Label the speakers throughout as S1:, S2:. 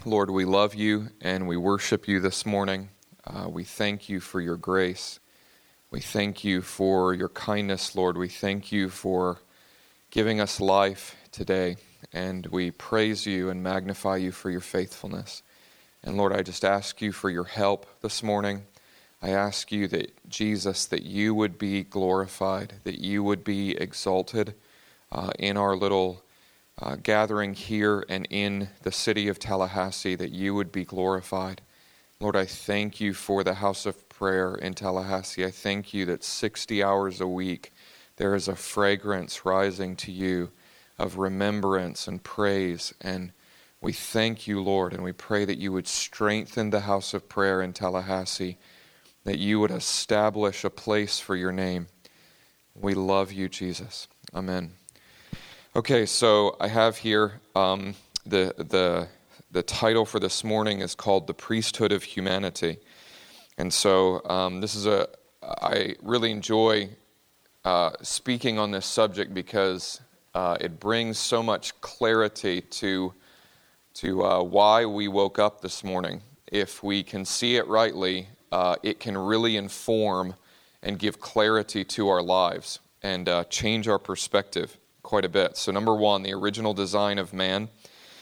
S1: Lord, we love you and we worship you this morning. We thank you for your grace. We thank you for your kindness, Lord. We thank you for giving us life today. And we praise you and magnify you for your faithfulness. And Lord, I just ask you for your help this morning. I ask you that, Jesus, that you would be glorified, that you would be exalted in our little gathering here and in the city of Tallahassee, that you would be glorified. Lord, I thank you for the house of prayer in Tallahassee. I thank you that 60 hours a week there is a fragrance rising to you of remembrance and praise. And we thank you, Lord, and we pray that you would strengthen the house of prayer in Tallahassee, that you would establish a place for your name. We love you, Jesus. Amen. Okay, so I have here the title for this morning is called The Priesthood of Humanity. And so I really enjoy speaking on this subject because it brings so much clarity to why we woke up this morning. If we can see it rightly, it can really inform and give clarity to our lives and change our perspective quite a bit. So number one, the original design of man.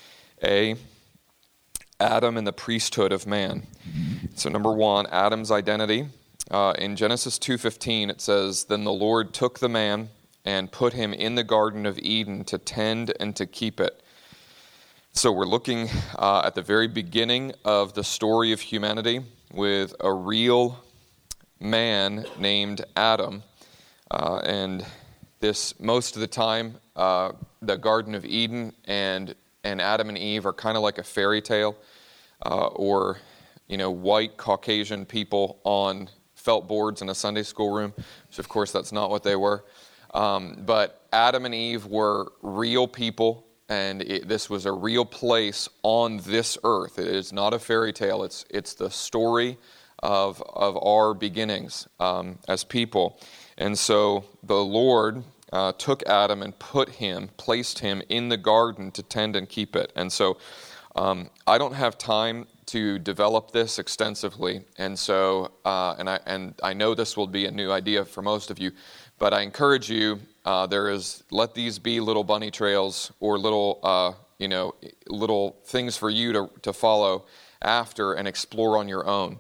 S1: Adam and the priesthood of man. So number one, Adam's identity. In Genesis 2:15, it says, "Then the Lord took the man and put him in the Garden of Eden to tend and to keep it." So we're looking at the very beginning of the story of humanity with a real man named Adam. And this, most of the time, the Garden of Eden and Adam and Eve are kind of like a fairy tale, or white Caucasian people on felt boards in a Sunday school room, which of course that's not what they were. But Adam and Eve were real people, and this was a real place on this earth. It is not a fairy tale. It's the story of our beginnings as people. And so the Lord took Adam and placed him in the garden to tend and keep it. And so I don't have time to develop this extensively, and so I know this will be a new idea for most of you, but I encourage you. Let these be little bunny trails or little things for you to follow after and explore on your own.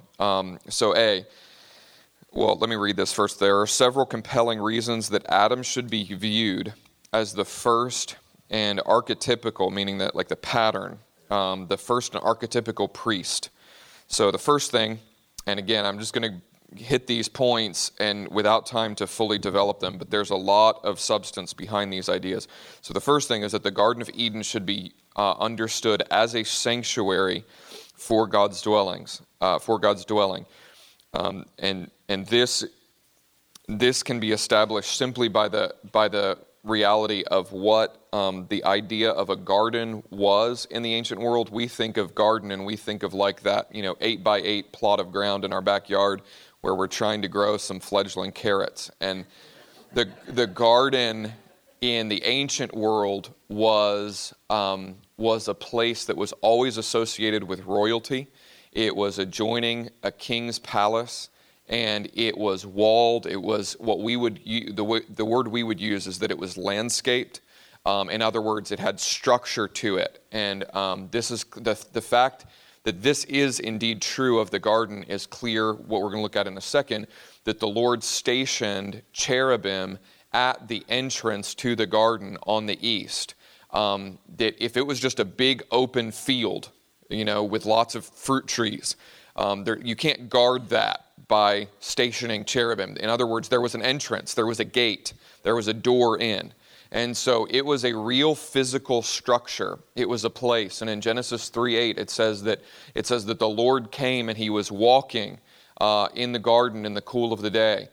S1: Let me read this first. There are several compelling reasons that Adam should be viewed as the first and archetypical, meaning that like the pattern, the first and archetypical priest. So the first thing, and again, I'm just going to hit these points and without time to fully develop them, but there's a lot of substance behind these ideas. So the first thing is that the Garden of Eden should be understood as a sanctuary for God's dwelling. And this can be established simply by the reality of what the idea of a garden was in the ancient world. We think of garden and we think of like that 8x8 plot of ground in our backyard where we're trying to grow some fledgling carrots. And the garden in the ancient world was a place that was always associated with royalty. It was adjoining a king's palace, and it was walled. It was what we would the word we would use is that it was landscaped. In other words, it had structure to it. And this is the fact that this is indeed true of the garden is clear. What we're going to look at in a second, that the Lord stationed cherubim at the entrance to the garden on the east. That if it was just a big open field, with lots of fruit trees, you can't guard that by stationing cherubim. In other words, there was an entrance, there was a gate, there was a door in. And so it was a real physical structure. It was a place. And in Genesis 3:8, it says that the Lord came and he was walking in the garden in the cool of the day.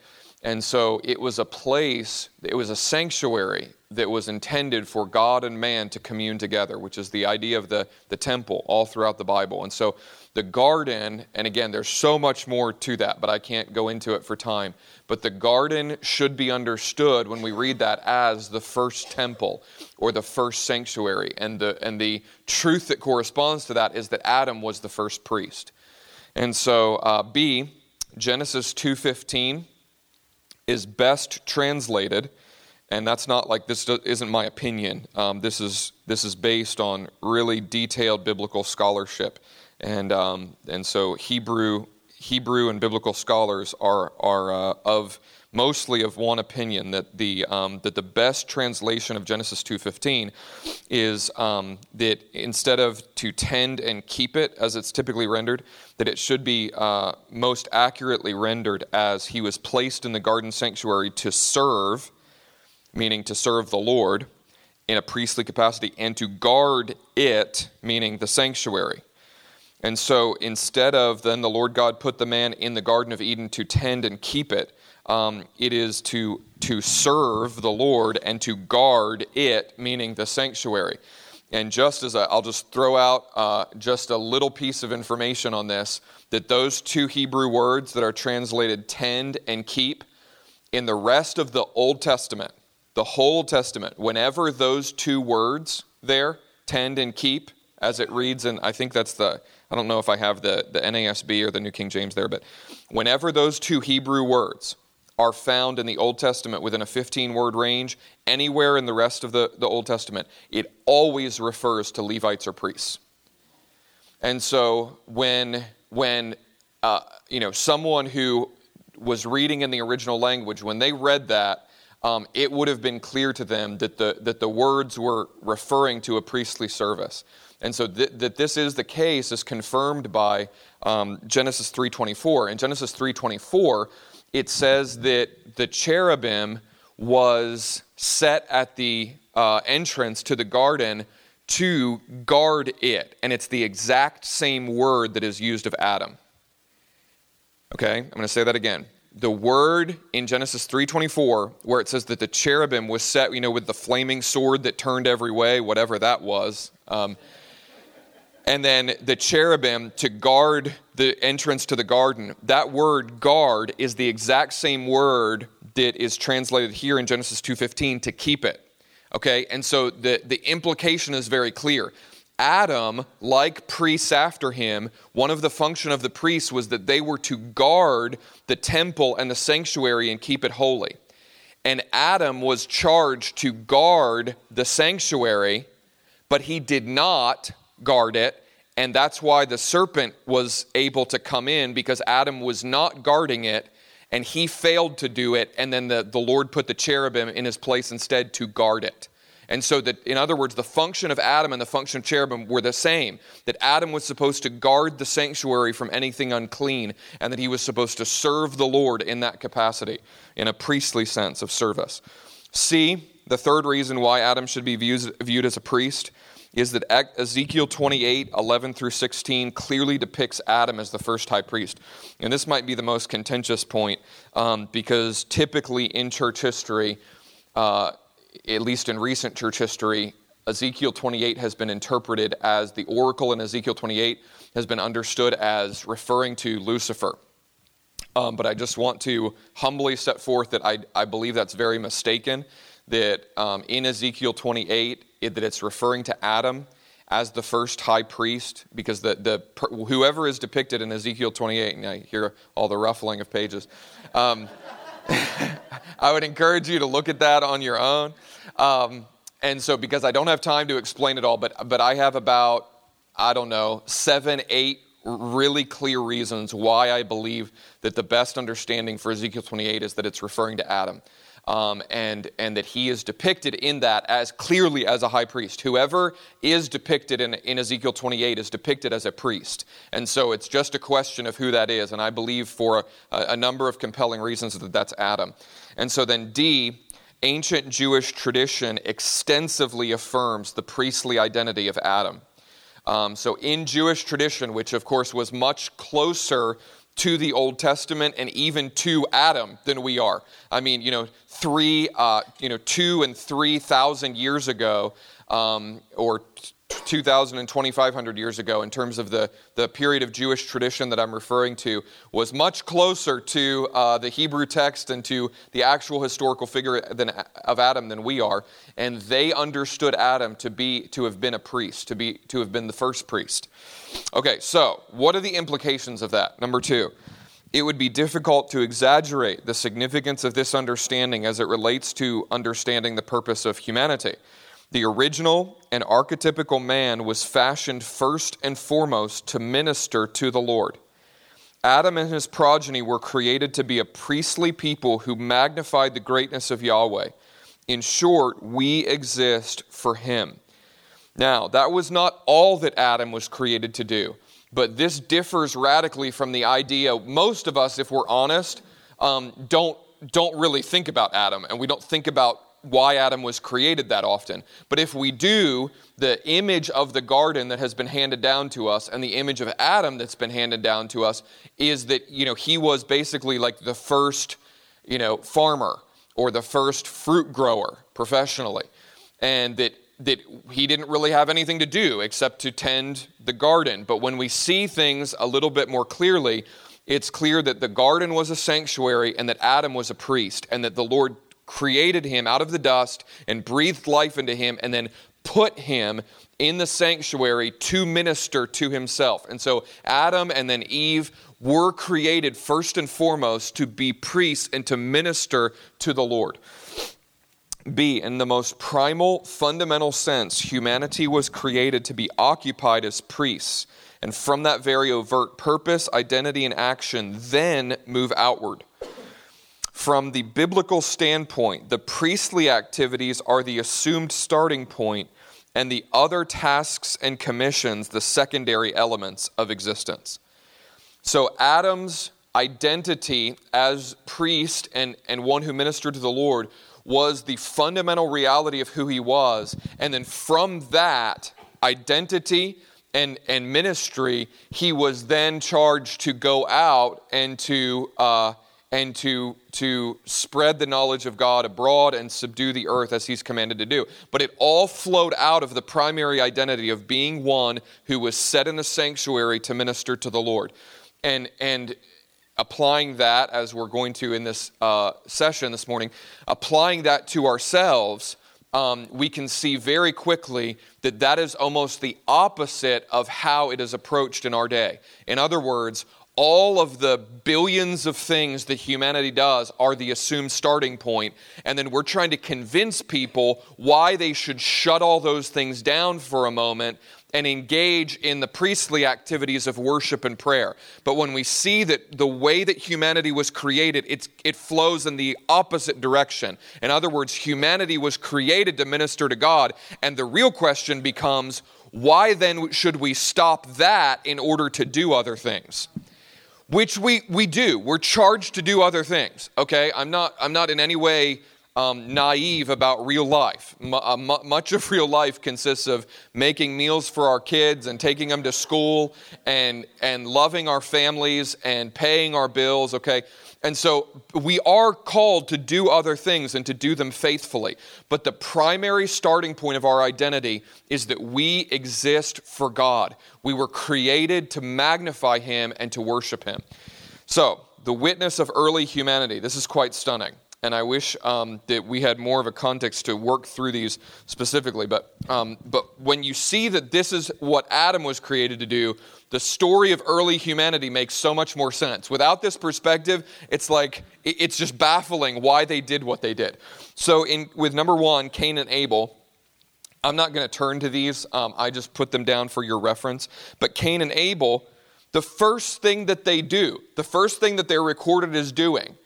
S1: And so it was a place, it was a sanctuary that was intended for God and man to commune together, which is the idea of the temple all throughout the Bible. And so the garden, and again, there's so much more to that, but I can't go into it for time. But the garden should be understood when we read that as the first temple or the first sanctuary. And the truth that corresponds to that is that Adam was the first priest. And so B, Genesis 2:15 is best translated, and that's not like, this isn't my opinion. This is based on really detailed biblical scholarship, and so Hebrew and biblical scholars are of mostly of one opinion, that the best translation of Genesis 2:15 is that instead of to tend and keep it, as it's typically rendered, that it should be most accurately rendered as he was placed in the garden sanctuary to serve, meaning to serve the Lord in a priestly capacity, and to guard it, meaning the sanctuary. And so instead of then the Lord God put the man in the Garden of Eden to tend and keep it, it is to serve the Lord and to guard it, meaning the sanctuary. And just as I'll just throw out just a little piece of information on this, that those two Hebrew words that are translated tend and keep, in the rest of the Old Testament, the whole Old Testament, whenever those two words there, tend and keep, as it reads, and I think that's I don't know if I have the NASB or the New King James there, but whenever those two Hebrew words are found in the Old Testament within a 15-word range, anywhere in the rest of the Old Testament, it always refers to Levites or priests. And so when someone who was reading in the original language, when they read that, it would have been clear to them that the words were referring to a priestly service. And so that this is the case is confirmed by Genesis 3:24. In Genesis 3:24, it says that the cherubim was set at the entrance to the garden to guard it. And it's the exact same word that is used of Adam. Okay, I'm going to say that again. The word in Genesis 3:24, where it says that the cherubim was set, with the flaming sword that turned every way, whatever that was, and then the cherubim to guard the entrance to the garden, that word guard is the exact same word that is translated here in Genesis 2:15 to keep it. Okay, and so the implication is very clear. Adam, like priests after him, one of the function of the priests was that they were to guard the temple and the sanctuary and keep it holy. And Adam was charged to guard the sanctuary, but he did not guard it, and that's why the serpent was able to come in, because Adam was not guarding it, and he failed to do it, and then the Lord put the cherubim in his place instead to guard it. And so that, in other words, the function of Adam and the function of cherubim were the same. That Adam was supposed to guard the sanctuary from anything unclean, and that he was supposed to serve the Lord in that capacity, in a priestly sense of service. C, the third reason why Adam should be viewed as a priest, is that Ezekiel 28:11-16 clearly depicts Adam as the first high priest. And this might be the most contentious point, because typically in church history, at least in recent church history, Ezekiel 28 has been interpreted as, the oracle in Ezekiel 28 has been understood as referring to Lucifer. But I just want to humbly set forth that I believe that's very mistaken, that in Ezekiel 28, that it's referring to Adam as the first high priest, because whoever is depicted in Ezekiel 28, and I hear all the ruffling of pages, I would encourage you to look at that on your own. And so, because I don't have time to explain it all, but I have about, 7, 8 really clear reasons why I believe that the best understanding for Ezekiel 28 is that it's referring to Adam. And that he is depicted in that as clearly as a high priest. Whoever is depicted in Ezekiel 28 is depicted as a priest. And so it's just a question of who that is. And I believe for a number of compelling reasons that that's Adam. And so then D, ancient Jewish tradition extensively affirms the priestly identity of Adam. So in Jewish tradition, which of course was much closer to the Old Testament and even to Adam than we are. I mean, 2,000 and 3,000 years ago, or 2,000 and 2,500 years ago, in terms of the period of Jewish tradition that I'm referring to, was much closer to the Hebrew text and to the actual historical figure of Adam than we are. And they understood Adam to have been a priest, to have been the first priest. Okay, so what are the implications of that? Number 2, it would be difficult to exaggerate the significance of this understanding as it relates to understanding the purpose of humanity. The original and archetypical man was fashioned first and foremost to minister to the Lord. Adam and his progeny were created to be a priestly people who magnified the greatness of Yahweh. In short, we exist for him. Now, that was not all that Adam was created to do, but this differs radically from the idea. Most of us, if we're honest, don't really think about Adam, and we don't think about why Adam was created that often. But if we do, the image of the garden that has been handed down to us and the image of Adam that's been handed down to us is that, he was basically like the first, farmer or the first fruit grower professionally. And that he didn't really have anything to do except to tend the garden. But when we see things a little bit more clearly, it's clear that the garden was a sanctuary and that Adam was a priest, and that the Lord created him out of the dust and breathed life into him and then put him in the sanctuary to minister to himself. And so Adam and then Eve were created first and foremost to be priests and to minister to the Lord. B, in the most primal, fundamental sense, humanity was created to be occupied as priests, and from that very overt purpose, identity, and action, then move outward. From the biblical standpoint, the priestly activities are the assumed starting point, and the other tasks and commissions the secondary elements of existence. So Adam's identity as priest and one who ministered to the Lord was the fundamental reality of who he was. And then from that identity and ministry, he was then charged to go out and to spread the knowledge of God abroad and subdue the earth as he's commanded to do. But it all flowed out of the primary identity of being one who was set in the sanctuary to minister to the Lord. And applying that, as we're going to in this session this morning, applying that to ourselves, we can see very quickly that is almost the opposite of how it is approached in our day. In other words, all of the billions of things that humanity does are the assumed starting point, and then we're trying to convince people why they should shut all those things down for a moment and engage in the priestly activities of worship and prayer. But when we see that the way that humanity was created, it flows in the opposite direction. In other words, humanity was created to minister to God, and the real question becomes, why then should we stop that in order to do other things? Which we do. We're charged to do other things. Okay, I'm not in any way naive about real life. Much of real life consists of making meals for our kids and taking them to school and loving our families and paying our bills. Okay, and so we are called to do other things and to do them faithfully. But the primary starting point of our identity is that we exist for God. We were created to magnify him and to worship him. So, the witness of early humanity. This is quite stunning. And I wish that we had more of a context to work through these specifically. But when you see that this is what Adam was created to do, the story of early humanity makes so much more sense. Without this perspective, it's like, it's just baffling why they did what they did. So with number 1, Cain and Abel, I'm not going to turn to these. I just put them down for your reference. But Cain and Abel, the first thing that they do, the first thing that they're recorded as doing,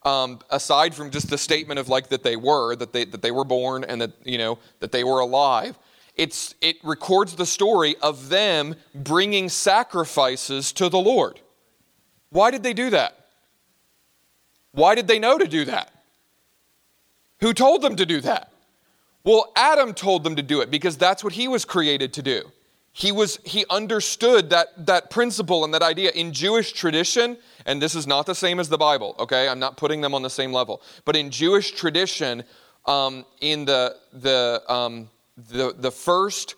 S1: aside from just the statement of like that they were born and that they were alive, it records the story of them bringing sacrifices to the Lord. Why did they do that? Why did they know to do that? Who told them to do that? Well, Adam told them to do it because that's what he was created to do. He understood that principle and that idea in Jewish tradition, and this is not the same as the Bible, okay? I'm not putting them on the same level. But in Jewish tradition, in the first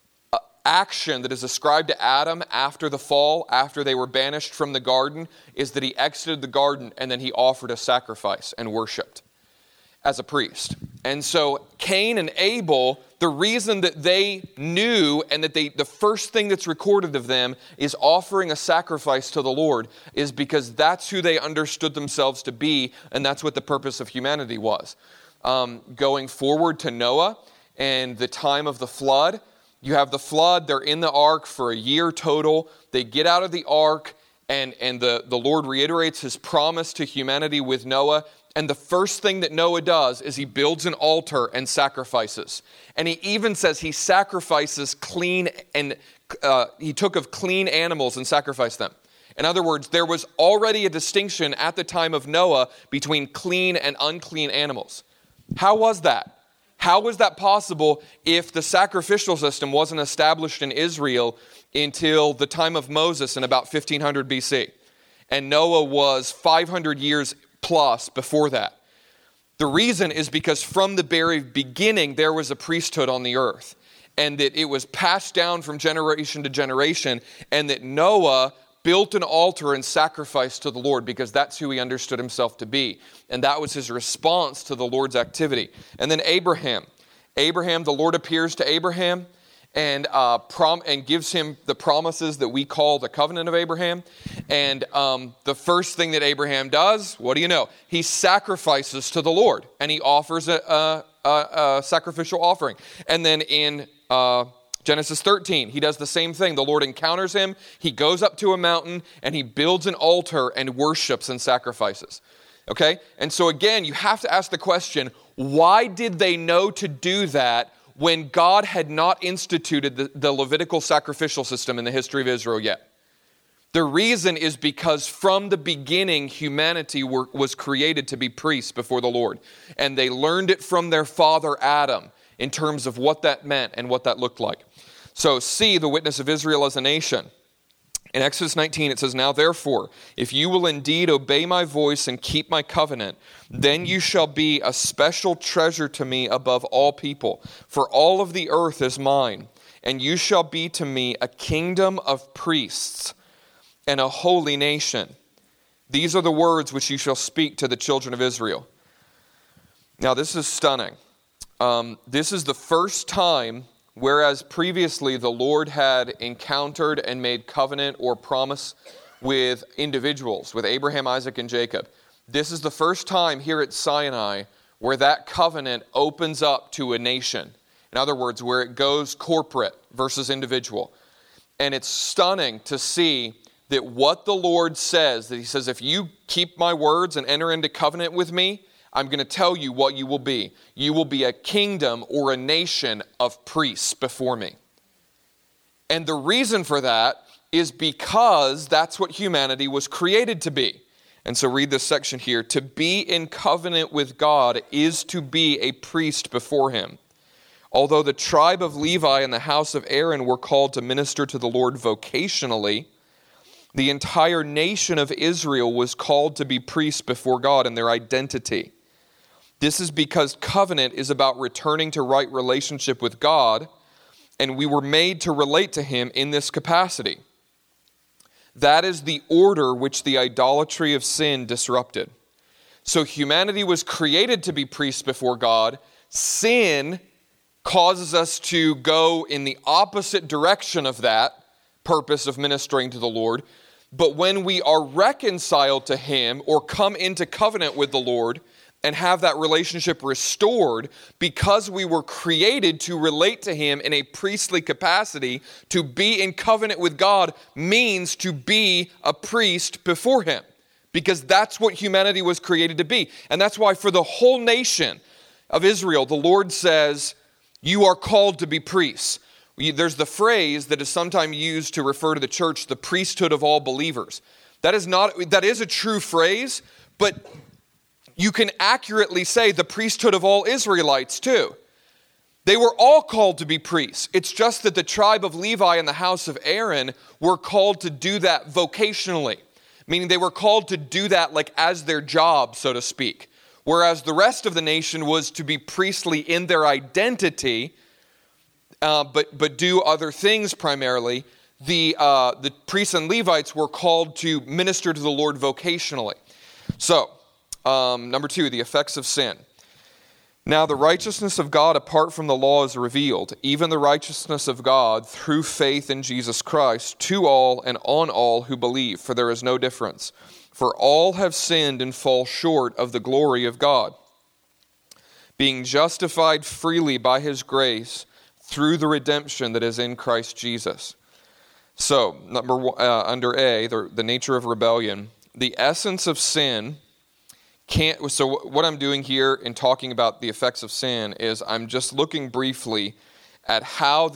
S1: action that is ascribed to Adam after the fall, after they were banished from the garden, is that he exited the garden and then he offered a sacrifice and worshiped as a priest. And so Cain and Abel, the reason that they knew and that the first thing that's recorded of them is offering a sacrifice to the Lord is because that's who they understood themselves to be, and that's what the purpose of humanity was. Going forward to Noah and the time of the flood, you have the flood, they're in the ark for a year total. They get out of the ark, and the Lord reiterates his promise to humanity with Noah. And the first thing that Noah does is he builds an altar and sacrifices. And he even says he sacrifices clean, and he took of clean animals and sacrificed them. In other words, there was already a distinction at the time of Noah between clean and unclean animals. How was that? How was that possible if the sacrificial system wasn't established in Israel until the time of Moses in about 1500 BC? And Noah was 500 years plus before that. The reason is because from the very beginning there was a priesthood on the earth, and that it was passed down from generation to generation, and that Noah built an altar and sacrificed to the Lord because that's who he understood himself to be. And that was his response to the Lord's activity. And then Abraham, the Lord appears to Abraham and gives him the promises that we call the covenant of Abraham. And the first thing that Abraham does, what do you know? He sacrifices to the Lord, and he offers a sacrificial offering. And then in Genesis 13, he does the same thing. The Lord encounters him, he goes up to a mountain, and he builds an altar and worships and sacrifices. Okay? And so again, you have to ask the question, why did they know to do that when God had not instituted the Levitical sacrificial system in the history of Israel yet? The reason is because from the beginning, humanity was created to be priests before the Lord. And they learned it from their father Adam in terms of what that meant and what that looked like. So see the witness of Israel as a nation. In Exodus 19, it says, "Now therefore, if you will indeed obey my voice and keep my covenant, then you shall be a special treasure to me above all people. For all of the earth is mine, and you shall be to me a kingdom of priests and a holy nation. These are the words which you shall speak to the children of Israel." Now this is stunning. This is the first time, whereas previously the Lord had encountered and made covenant or promise with individuals, with Abraham, Isaac, and Jacob. This is the first time here at Sinai where that covenant opens up to a nation. In other words, where it goes corporate versus individual. And it's stunning to see that what the Lord says, that he says, if you keep my words and enter into covenant with me, I'm going to tell you what you will be. You will be a kingdom or a nation of priests before me. And the reason for that is because that's what humanity was created to be. And so read this section here. To be in covenant with God is to be a priest before him. Although the tribe of Levi and the house of Aaron were called to minister to the Lord vocationally, the entire nation of Israel was called to be priests before God in their identity. This is because covenant is about returning to right relationship with God, and we were made to relate to him in this capacity. That is the order which the idolatry of sin disrupted. So humanity was created to be priests before God. Sin causes us to go in the opposite direction of that purpose of ministering to the Lord. But when we are reconciled to him or come into covenant with the Lord and have that relationship restored, because we were created to relate to him in a priestly capacity, to be in covenant with God means to be a priest before him, because that's what humanity was created to be. And that's why for the whole nation of Israel, the Lord says, you are called to be priests. There's the phrase that is sometimes used to refer to the church, the priesthood of all believers. That is a true phrase, but you can accurately say the priesthood of all Israelites too. They were all called to be priests. It's just that the tribe of Levi and the house of Aaron were called to do that vocationally, meaning they were called to do that like as their job, so to speak. Whereas the rest of the nation was to be priestly in their identity, but do other things primarily. The priests and Levites were called to minister to the Lord vocationally. So, number 2, the effects of sin. Now the righteousness of God apart from the law is revealed, even the righteousness of God through faith in Jesus Christ, to all and on all who believe, for there is no difference. For all have sinned and fall short of the glory of God, being justified freely by his grace through the redemption that is in Christ Jesus. So, under A, the nature of rebellion, the essence of sin can't. So what I'm doing here in talking about the effects of sin is I'm just looking briefly at how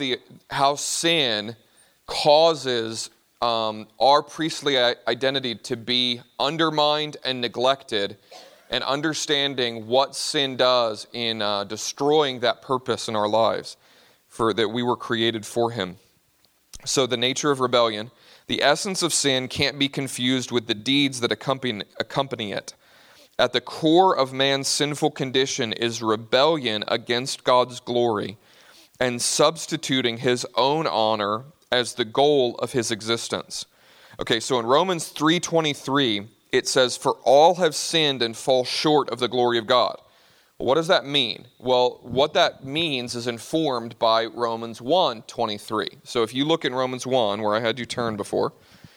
S1: sin causes our priestly identity to be undermined and neglected, and understanding what sin does in destroying that purpose in our lives for that we were created for him. So the nature of rebellion, the essence of sin can't be confused with the deeds that accompany it. At the core of man's sinful condition is rebellion against God's glory and substituting his own honor as the goal of his existence. Okay, so in Romans 3:23, it says, "For all have sinned and fall short of the glory of God." Well, what does that mean? Well, what that means is informed by Romans 1:23. So if you look in Romans 1, where I had you turn before,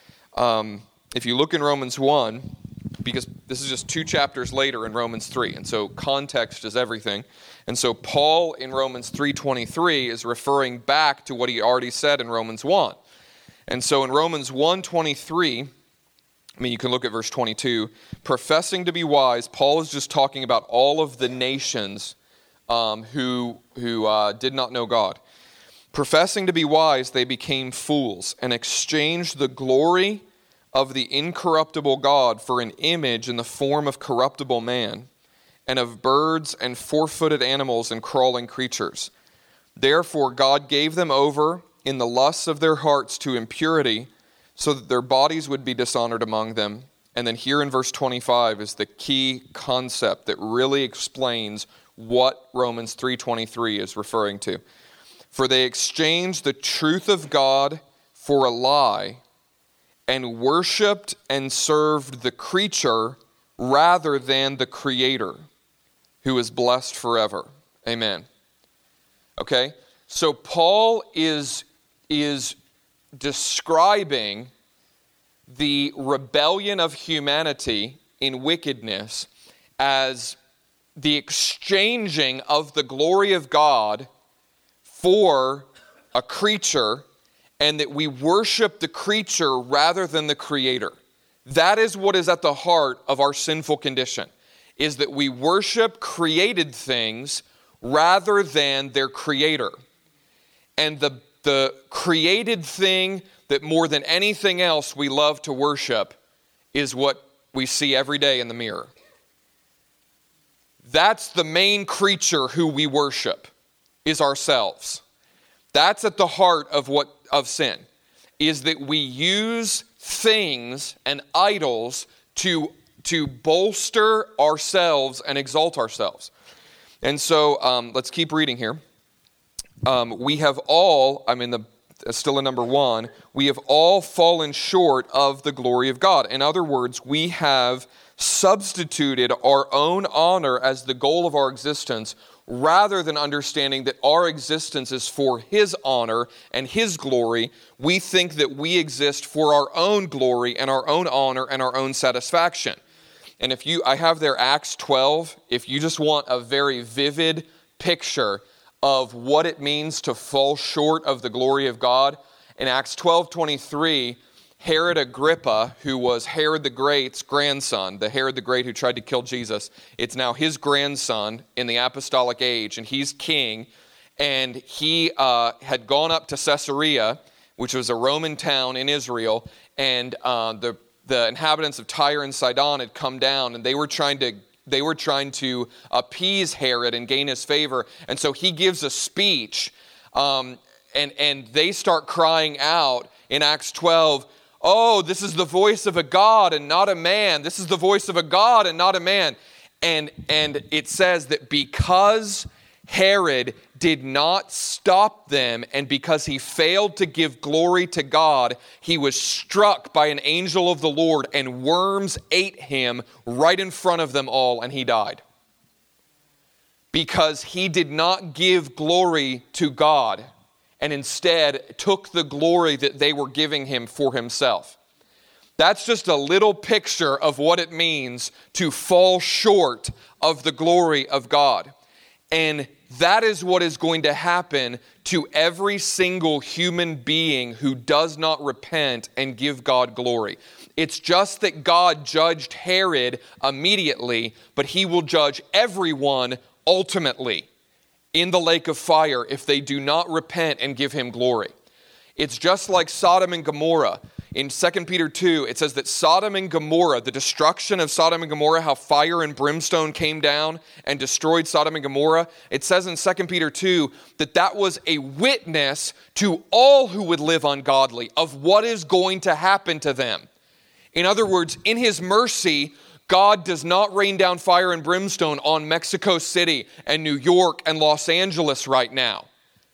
S1: if you look in Romans 1, because this is just 2 chapters later in Romans 3, and so context is everything. And so Paul in Romans 3:23 is referring back to what he already said in Romans 1. And so in Romans 1:23, you can look at verse 22, professing to be wise, Paul is just talking about all of the nations who did not know God. Professing to be wise, they became fools and exchanged the glory of the incorruptible God for an image in the form of corruptible man, and of birds and four-footed animals and crawling creatures. Therefore God gave them over in the lusts of their hearts to impurity, so that their bodies would be dishonored among them. And then here in verse 25 is the key concept that really explains what Romans 3:23 is referring to. For they exchanged the truth of God for a lie, and worshipped and served the creature rather than the Creator, who is blessed forever. Amen. Okay? So Paul is describing the rebellion of humanity in wickedness as the exchanging of the glory of God for a creature, and that we worship the creature rather than the Creator. That is what is at the heart of our sinful condition, is that we worship created things rather than their Creator. And the created thing that more than anything else we love to worship is what we see every day in the mirror. That's the main creature who we worship, is ourselves. That's at the heart of sin, is that we use things and idols to bolster ourselves and exalt ourselves. And so let's keep reading here. We have all, still in number 1, we have all fallen short of the glory of God. In other words, we have substituted our own honor as the goal of our existence, rather than understanding that our existence is for His honor and His glory. We think that we exist for our own glory and our own honor and our own satisfaction. And I have there Acts 12, if you just want a very vivid picture of what it means to fall short of the glory of God. In Acts 12:23, Herod Agrippa, who was Herod the Great's grandson, the Herod the Great who tried to kill Jesus, it's now his grandson in the apostolic age, and he's king, and he had gone up to Caesarea, which was a Roman town in Israel, and the inhabitants of Tyre and Sidon had come down, and they were trying to they were trying to appease Herod and gain his favor. And so he gives a speech, and they start crying out in Acts 12, "Oh, this is the voice of a God and not a man. This is the voice of a God and not a man." And it says that because Herod did not stop them, and because he failed to give glory to God, he was struck by an angel of the Lord, and worms ate him right in front of them all, and he died. Because he did not give glory to God, and instead took the glory that they were giving him for himself. That's just a little picture of what it means to fall short of the glory of God. And that is what is going to happen to every single human being who does not repent and give God glory. It's just that God judged Herod immediately, but he will judge everyone ultimately in the lake of fire if they do not repent and give him glory. It's just like Sodom and Gomorrah. In 2 Peter 2, it says that Sodom and Gomorrah, the destruction of Sodom and Gomorrah, how fire and brimstone came down and destroyed Sodom and Gomorrah, it says in 2 Peter 2 that that was a witness to all who would live ungodly of what is going to happen to them. In other words, in his mercy, God does not rain down fire and brimstone on Mexico City and New York and Los Angeles right now.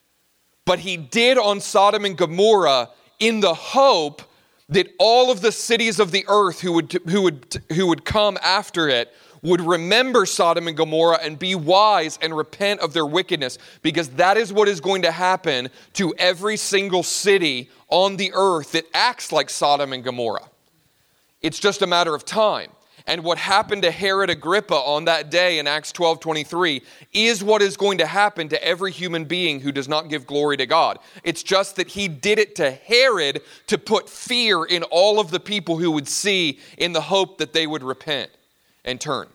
S1: But he did on Sodom and Gomorrah in the hope that all of the cities of the earth who would come after it would remember Sodom and Gomorrah and be wise and repent of their wickedness, because that is what is going to happen to every single city on the earth that acts like Sodom and Gomorrah. It's just a matter of time. And what happened to Herod Agrippa on that day in Acts 12:23 is what is going to happen to every human being who does not give glory to God. It's just that he did it to Herod to put fear in all of the people who would see, in the hope that they would repent and turn.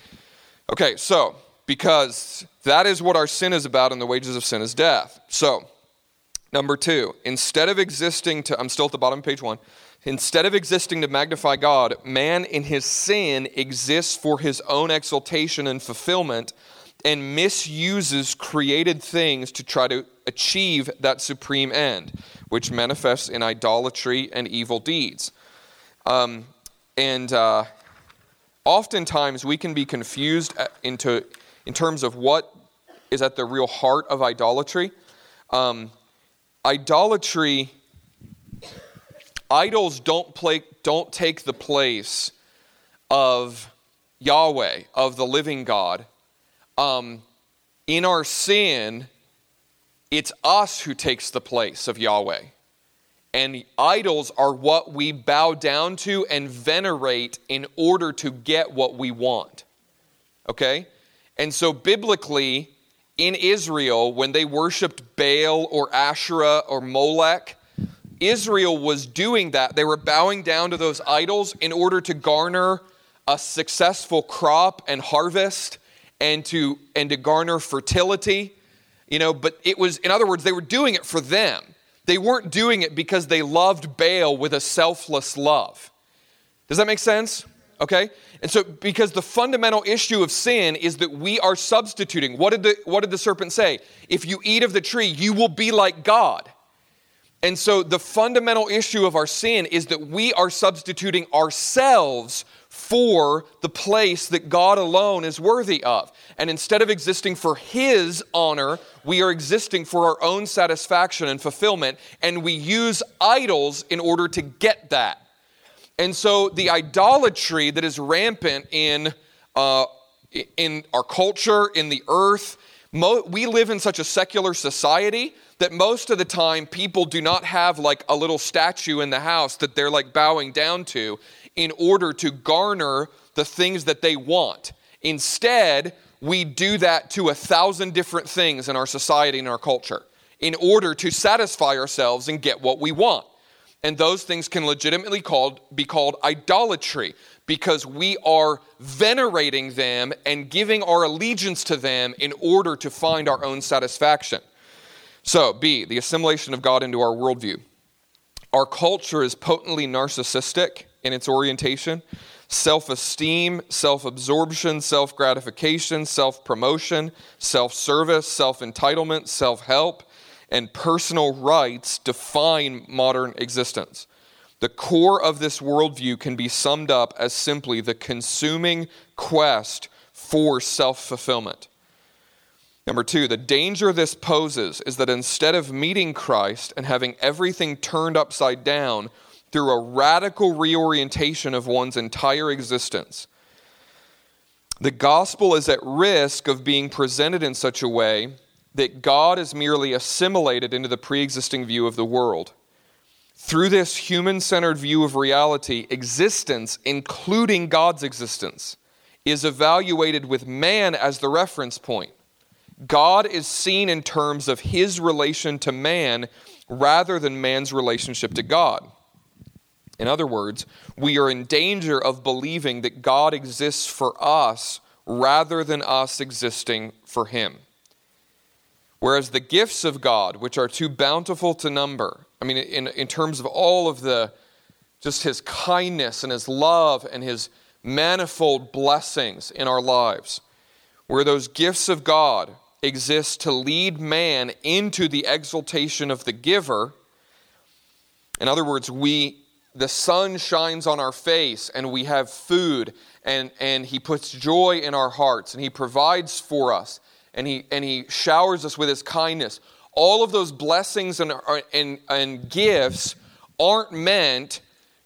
S1: Okay, so because that is what our sin is about, and the wages of sin is death. So, number 2, instead of existing to, I'm still at the bottom of page 1. Instead of existing to magnify God, man in his sin exists for his own exaltation and fulfillment, and misuses created things to try to achieve that supreme end, which manifests in idolatry and evil deeds. Oftentimes we can be confused in terms of what is at the real heart of idolatry. Idols don't take the place of Yahweh, of the living God. In our sin, it's us who takes the place of Yahweh. And idols are what we bow down to and venerate in order to get what we want. Okay? And so biblically, in Israel, when they worshipped Baal or Asherah or Molech, Israel was doing that. They were bowing down to those idols in order to garner a successful crop and harvest, and to garner fertility. But it was, in other words, they were doing it for them. They weren't doing it because they loved Baal with a selfless love. Does that make sense? Okay? And so, because the fundamental issue of sin is that we are substituting. What did the serpent say? If you eat of the tree, you will be like God. And so the fundamental issue of our sin is that we are substituting ourselves for the place that God alone is worthy of. And instead of existing for his honor, we are existing for our own satisfaction and fulfillment, and we use idols in order to get that. And so the idolatry that is rampant in our culture, in the earth, we live in such a secular society that most of the time people do not have like a little statue in the house that they're like bowing down to in order to garner the things that they want. Instead, we do that to 1,000 different things in our society and our culture in order to satisfy ourselves and get what we want. And those things can legitimately be called idolatry, because we are venerating them and giving our allegiance to them in order to find our own satisfaction. So, B, the assimilation of God into our worldview. Our culture is potently narcissistic in its orientation. self-esteem, self-absorption, self-gratification, self-promotion, self-service, self-entitlement, self-help, and personal rights define modern existence. The core of this worldview can be summed up as simply the consuming quest for self-fulfillment. Number two, the danger this poses is that instead of meeting Christ and having everything turned upside down through a radical reorientation of one's entire existence, the gospel is at risk of being presented in such a way that God is merely assimilated into the pre-existing view of the world. Through this human-centered view of reality, existence, including God's existence, is evaluated with man as the reference point. God is seen in terms of his relation to man rather than man's relationship to God. In other words, we are in danger of believing that God exists for us rather than us existing for him. Whereas the gifts of God, which are too bountiful to number, in terms of all of just his kindness and his love and his manifold blessings in our lives, where those gifts of God exist to lead man into the exaltation of the giver. In other words, the sun shines on our face and we have food and he puts joy in our hearts and he provides for us and he showers us with his kindness. All of those blessings and gifts aren't meant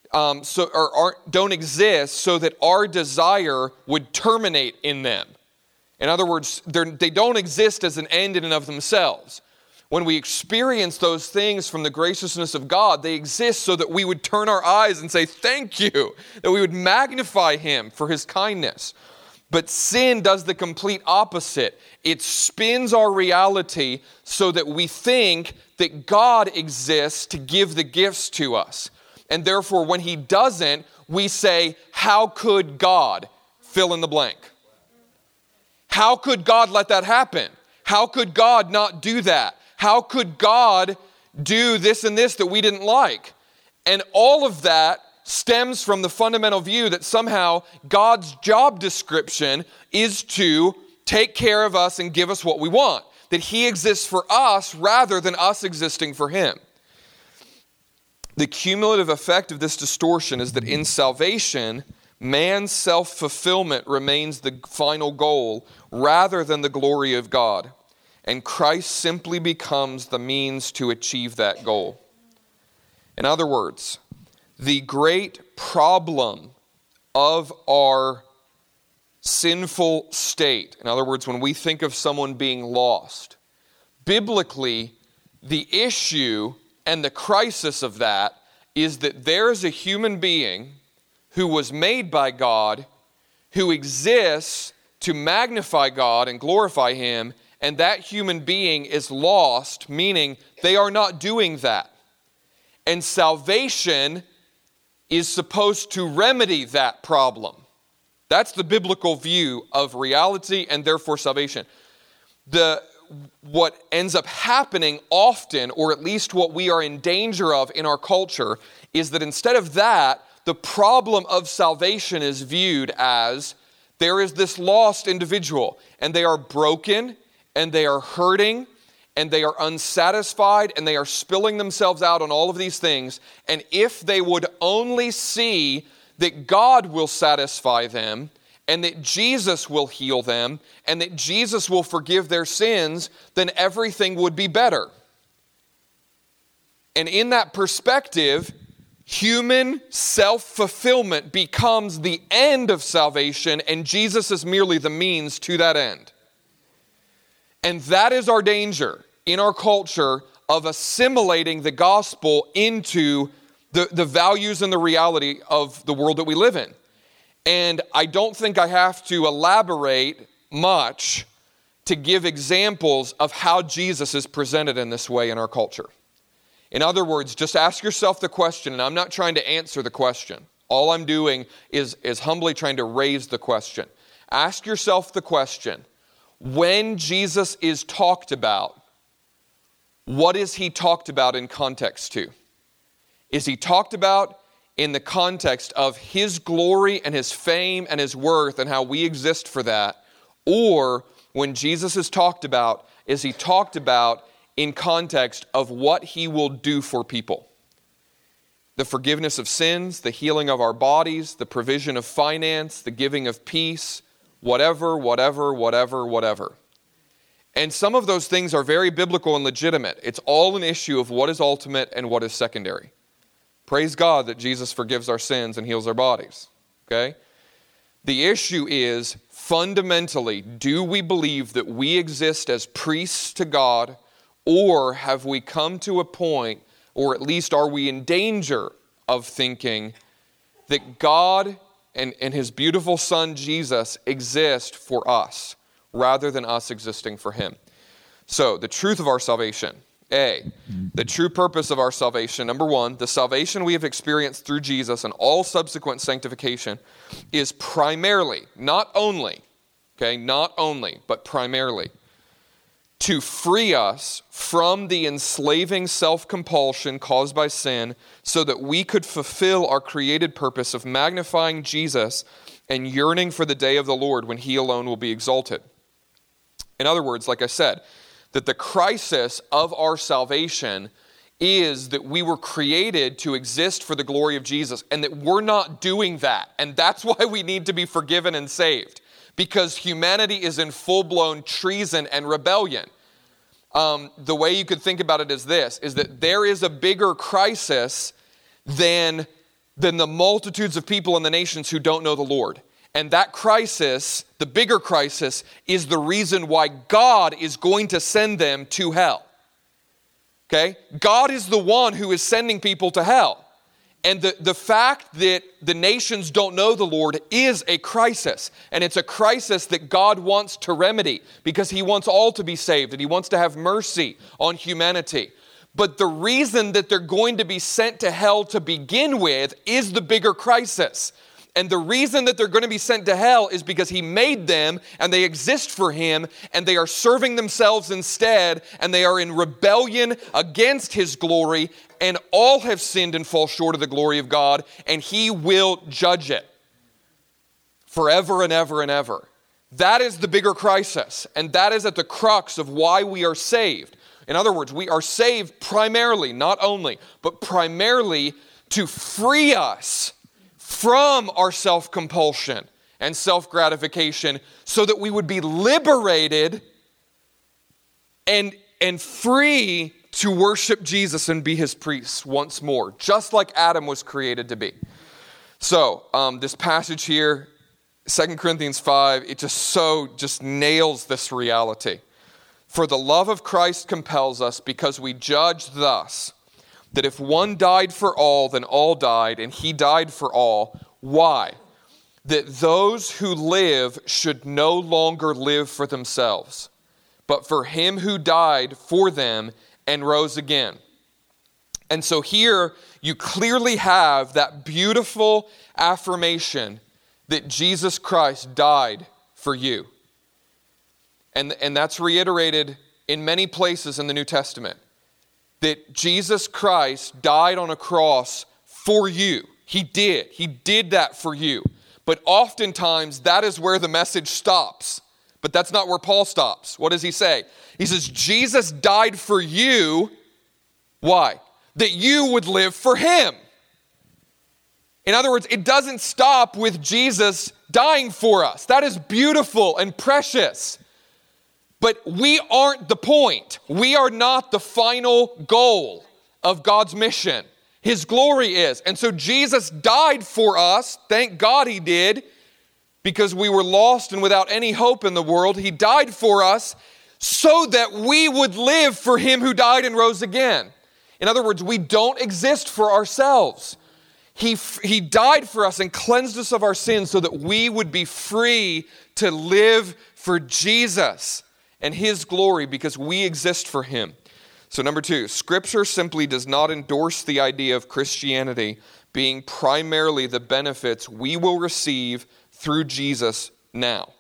S1: don't exist so that our desire would terminate in them. In other words, they don't exist as an end in and of themselves. When we experience those things from the graciousness of God, they exist so that we would turn our eyes and say, thank you, that we would magnify him for his kindness. But sin does the complete opposite. It spins our reality so that we think that God exists to give the gifts to us. And therefore, when he doesn't, we say, how could God fill in the blank? How could God let that happen? How could God not do that? How could God do this and this that we didn't like? And all of that stems from the fundamental view that somehow God's job description is to take care of us and give us what we want. That he exists for us rather than us existing for him. The cumulative effect of this distortion is that in salvation, man's self-fulfillment remains the final goal rather than the glory of God. And Christ simply becomes the means to achieve that goal. In other words, the great problem of our sinful state, in other words, when we think of someone being lost, biblically, the issue and the crisis of that is that there is a human being who was made by God, who exists to magnify God and glorify him, and that human being is lost, meaning they are not doing that. And salvation is supposed to remedy that problem. That's the biblical view of reality and therefore salvation. What ends up happening often, or at least what we are in danger of in our culture, is that instead of that, the problem of salvation is viewed as there is this lost individual, and they are broken, and they are hurting, and they are unsatisfied, and they are spilling themselves out on all of these things. And if they would only see that God will satisfy them, and that Jesus will heal them, and that Jesus will forgive their sins, then everything would be better. And in that perspective, human self-fulfillment becomes the end of salvation, and Jesus is merely the means to that end. And that is our danger in our culture of assimilating the gospel into the values and the reality of the world that we live in. And I don't think I have to elaborate much to give examples of how Jesus is presented in this way in our culture. In other words, just ask yourself the question, and I'm not trying to answer the question. All I'm doing is humbly trying to raise the question. Ask yourself the question, when Jesus is talked about, what is he talked about in context to? Is he talked about in the context of his glory and his fame and his worth and how we exist for that, or when Jesus is talked about, is he talked about in context of what he will do for people. The forgiveness of sins, the healing of our bodies, the provision of finance, the giving of peace, whatever. And some of those things are very biblical and legitimate. It's all an issue of what is ultimate and what is secondary. Praise God that Jesus forgives our sins and heals our bodies. Okay? The issue is, fundamentally, do we believe that we exist as priests to God, or have we come to a point, or at least are we in danger of thinking that God and his beautiful Son Jesus exist for us rather than us existing for him? So, the truth of our salvation. The true purpose of our salvation. Number one, the salvation we have experienced through Jesus and all subsequent sanctification is primarily, not only, but primarily, to free us from the enslaving self-compulsion caused by sin so that we could fulfill our created purpose of magnifying Jesus and yearning for the day of the Lord when he alone will be exalted. In other words, like I said, that the crisis of our salvation is that we were created to exist for the glory of Jesus, and that we're not doing that. And that's why we need to be forgiven and saved, because humanity is in full-blown treason and rebellion. The way you could think about it is this, is that there is a bigger crisis than the multitudes of people in the nations who don't know the Lord. And that crisis, the bigger crisis, is the reason why God is going to send them to hell. Okay? God is the one who is sending people to hell. And the fact that the nations don't know the Lord is a crisis. And it's a crisis that God wants to remedy, because he wants all to be saved and he wants to have mercy on humanity. But the reason that they're going to be sent to hell to begin with is the bigger crisis. And the reason that they're going to be sent to hell is because he made them and they exist for him, and they are serving themselves instead, and they are in rebellion against his glory, and all have sinned and fall short of the glory of God, and he will judge it forever and ever and ever. That is the bigger crisis, and that is at the crux of why we are saved. In other words, we are saved primarily, not only, but primarily to free us from our self-compulsion and self-gratification, so that we would be liberated and free to worship Jesus and be his priests once more, just like Adam was created to be. So, this passage here, 2 Corinthians 5, it just nails this reality. For the love of Christ compels us, because we judge thus, that if one died for all, then all died, and he died for all. Why? That those who live should no longer live for themselves, but for him who died for them and rose again. And so here you clearly have that beautiful affirmation that Jesus Christ died for you. And that's reiterated in many places in the New Testament. That Jesus Christ died on a cross for you. He did. He did that for you. But oftentimes that is where the message stops. But that's not where Paul stops. What does he say? He says, Jesus died for you. Why? That you would live for him. In other words, it doesn't stop with Jesus dying for us. That is beautiful and precious. But we aren't the point. We are not the final goal of God's mission. His glory is. And so Jesus died for us. Thank God he did, because we were lost and without any hope in the world. He died for us so that we would live for him who died and rose again. In other words, we don't exist for ourselves. He died for us and cleansed us of our sins so that we would be free to live for Jesus and his glory, because we exist for him. So number 2, Scripture simply does not endorse the idea of Christianity being primarily the benefits we will receive through Jesus now.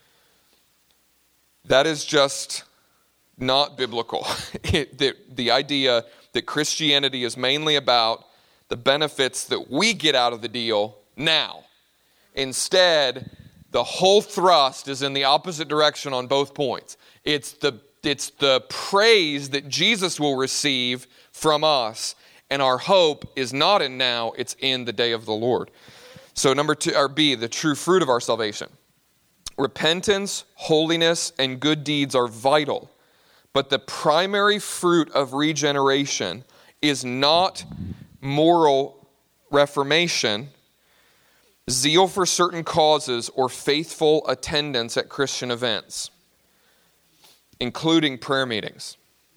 S1: That is just not biblical. The idea that Christianity is mainly about the benefits that we get out of the deal now. Instead, the whole thrust is in the opposite direction on both points. It's the praise that Jesus will receive from us, and our hope is not in now, it's in the day of the Lord. So number 2, or B, the true fruit of our salvation. Repentance, holiness, and good deeds are vital, but the primary fruit of regeneration is not moral reformation, zeal for certain causes, or faithful attendance at Christian events, including prayer meetings.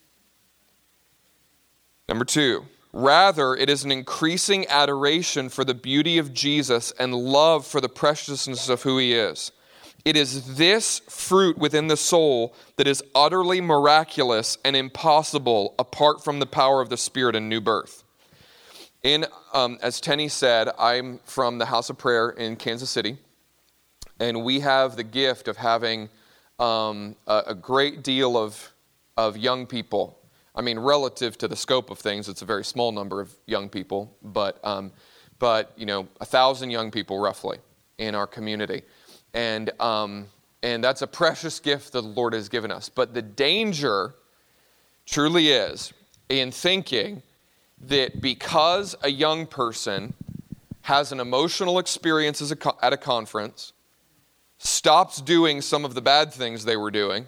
S1: Number 2, rather, it is an increasing adoration for the beauty of Jesus and love for the preciousness of who he is. It is this fruit within the soul that is utterly miraculous and impossible apart from the power of the Spirit and new birth. As Tenny said, I'm from the House of Prayer in Kansas City, and we have the gift of having a great deal of young people. I mean, relative to the scope of things, it's a very small number of young people, but 1,000 young people roughly in our community. And that's a precious gift that the Lord has given us. But the danger truly is in thinking that because a young person has an emotional experience at a conference, stops doing some of the bad things they were doing,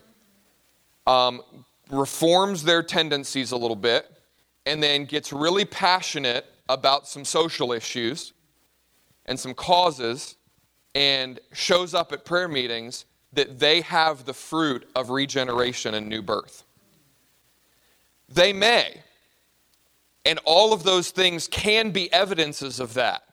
S1: reforms their tendencies a little bit, and then gets really passionate about some social issues and some causes, and shows up at prayer meetings, that they have the fruit of regeneration and new birth. They may. And all of those things can be evidences of that.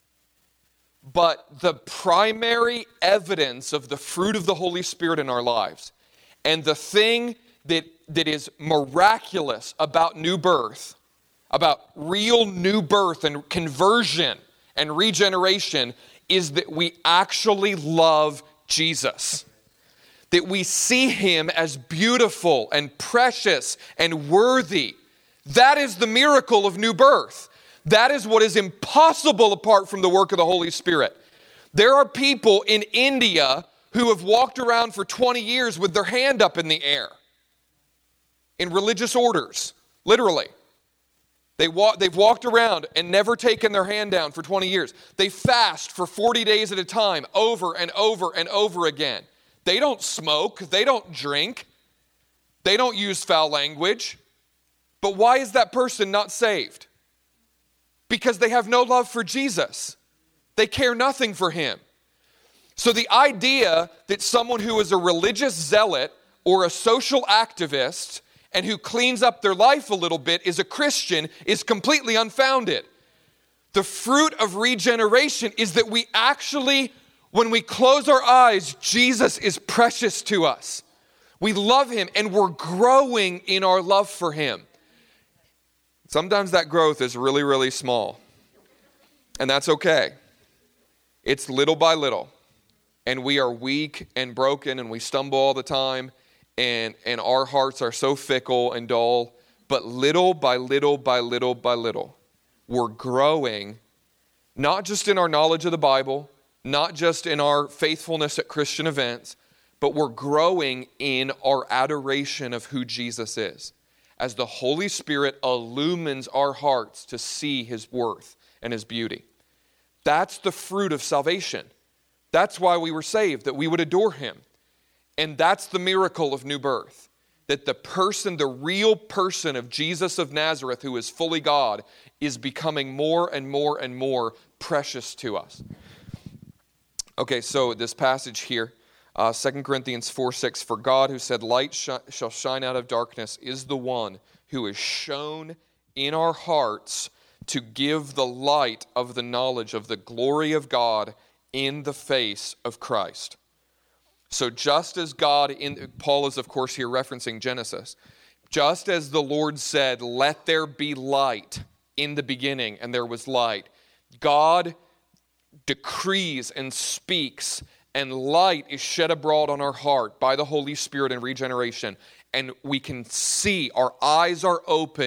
S1: But the primary evidence of the fruit of the Holy Spirit in our lives, and the thing that is miraculous about new birth, about real new birth and conversion and regeneration, is that we actually love Jesus. That we see him as beautiful and precious and worthy. That is the miracle of new birth. That is what is impossible apart from the work of the Holy Spirit. There are people in India who have walked around for 20 years with their hand up in the air in religious orders, literally. They've walked around and never taken their hand down for 20 years. They fast for 40 days at a time, over and over and over again. They don't smoke. They don't drink. They don't use foul language. But why is that person not saved? Because they have no love for Jesus. They care nothing for him. So the idea that someone who is a religious zealot or a social activist and who cleans up their life a little bit is a Christian is completely unfounded. The fruit of regeneration is that we actually, when we close our eyes, Jesus is precious to us. We love him and we're growing in our love for him. Sometimes that growth is really, really small. And that's okay. It's little by little. And we are weak and broken and we stumble all the time. And our hearts are so fickle and dull. But little by little by little by little, we're growing, not just in our knowledge of the Bible, not just in our faithfulness at Christian events, but we're growing in our adoration of who Jesus is, as the Holy Spirit illumines our hearts to see his worth and his beauty. That's the fruit of salvation. That's why we were saved, that we would adore him. And that's the miracle of new birth, that the real person of Jesus of Nazareth, who is fully God, is becoming more and more and more precious to us. Okay, so this passage here, 2 Corinthians 4:6, for God who said, light shall shine out of darkness, is the one who is shown in our hearts to give the light of the knowledge of the glory of God in the face of Christ. So just as God, Paul is of course here referencing Genesis, just as the Lord said, let there be light in the beginning, and there was light, God decrees and speaks, and light is shed abroad on our heart by the Holy Spirit in regeneration. And we can see, our eyes are opened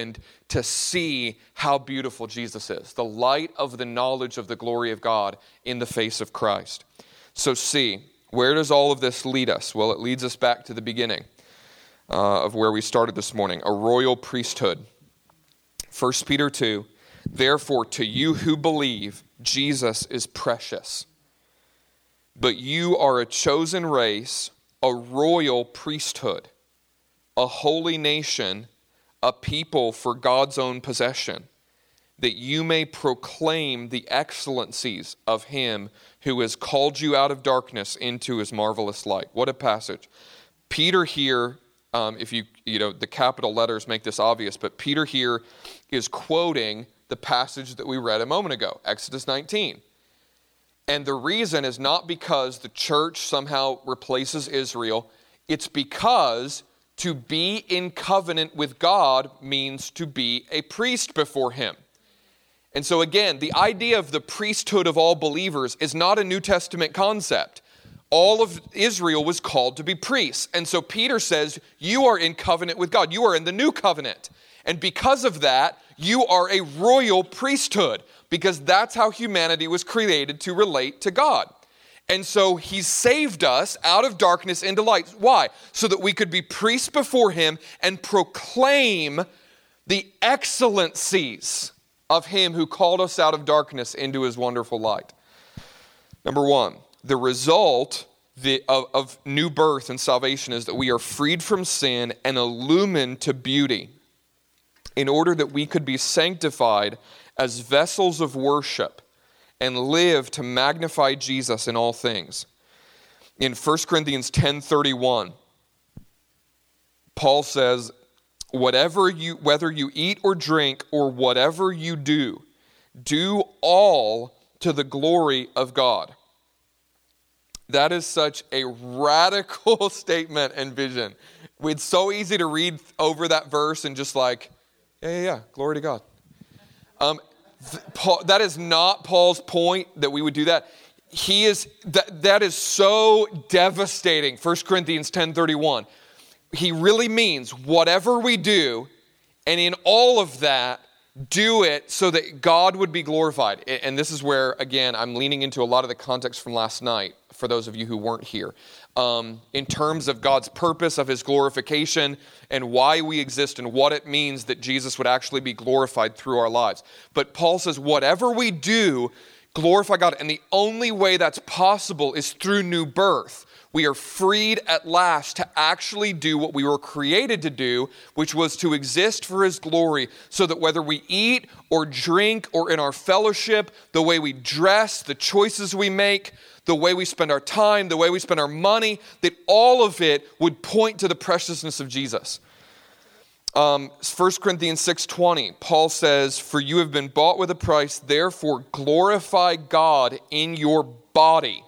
S1: to see how beautiful Jesus is, the light of the knowledge of the glory of God in the face of Christ. So see, where does all of this lead us? Well, it leads us back to the beginning of where we started this morning, a royal priesthood. 1 Peter 2, therefore to you who believe, Jesus is precious. But you are a chosen race, a royal priesthood, a holy nation, a people for God's own possession, that you may proclaim the excellencies of him who has called you out of darkness into his marvelous light. What a passage. Peter here, if you the capital letters make this obvious, but Peter here is quoting the passage that we read a moment ago, Exodus 19. And the reason is not because the church somehow replaces Israel. It's because to be in covenant with God means to be a priest before him. And so again, the idea of the priesthood of all believers is not a New Testament concept. All of Israel was called to be priests. And so Peter says, you are in covenant with God. You are in the new covenant. And because of that, you are a royal priesthood, because that's how humanity was created to relate to God. And so he saved us out of darkness into light. Why? So that we could be priests before him and proclaim the excellencies of him who called us out of darkness into his wonderful light. Number one, the result of new birth and salvation is that we are freed from sin and illumined to beauty in order that we could be sanctified as vessels of worship and live to magnify Jesus in all things. In 1 Corinthians 10:31, Paul says, whether you eat or drink or whatever you do all to the glory of God. That is such a radical statement and vision. It's so easy to read over that verse and just like, yeah, glory to God. That is not Paul's point that we would do that. That is so devastating. 1 Corinthians 10:31. He really means whatever we do, and in all of that, do it so that God would be glorified. And this is where, again, I'm leaning into a lot of the context from last night, for those of you who weren't here. In terms of God's purpose of his glorification and why we exist and what it means that Jesus would actually be glorified through our lives. But Paul says, whatever we do, glorify God. And the only way that's possible is through new birth. We are freed at last to actually do what we were created to do, which was to exist for his glory, so that whether we eat or drink or in our fellowship, the way we dress, the choices we make, the way we spend our time, the way we spend our money, that all of it would point to the preciousness of Jesus. 1 Corinthians 6:20, Paul says, for you have been bought with a price, therefore glorify God in your body.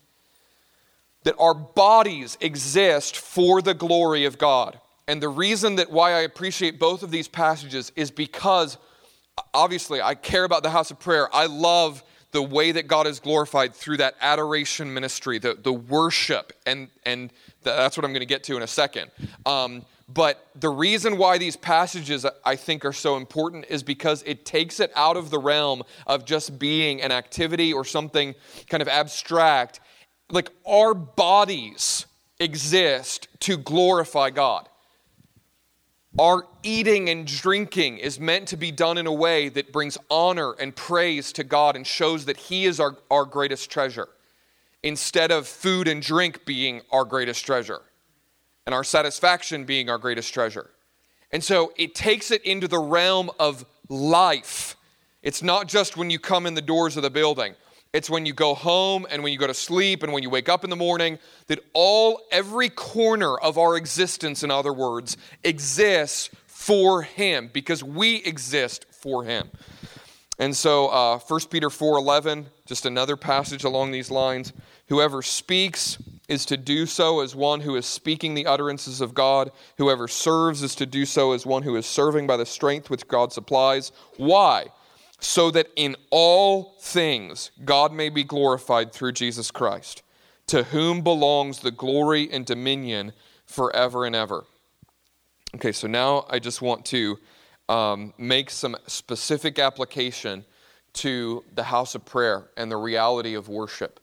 S1: That our bodies exist for the glory of God. And the reason that why I appreciate both of these passages is because, obviously, I care about the house of prayer. I love the way that God is glorified through that adoration ministry, the worship, and that's what I'm going to get to in a second. But the reason why these passages, I think, are so important is because it takes it out of the realm of just being an activity or something kind of abstract. Like, our bodies exist to glorify God. Our eating and drinking is meant to be done in a way that brings honor and praise to God and shows that he is our greatest treasure, instead of food and drink being our greatest treasure and our satisfaction being our greatest treasure. And so it takes it into the realm of life. It's not just when you come in the doors of the building. It's when you go home and when you go to sleep and when you wake up in the morning, that every corner of our existence, in other words, exists for him, because we exist for him. And so 1 Peter 4:11, just another passage along these lines. Whoever speaks is to do so as one who is speaking the utterances of God. Whoever serves is to do so as one who is serving by the strength which God supplies. Why? So that in all things God may be glorified through Jesus Christ, to whom belongs the glory and dominion forever and ever. Okay, so now I just want to make some specific application to the house of prayer and the reality of worship.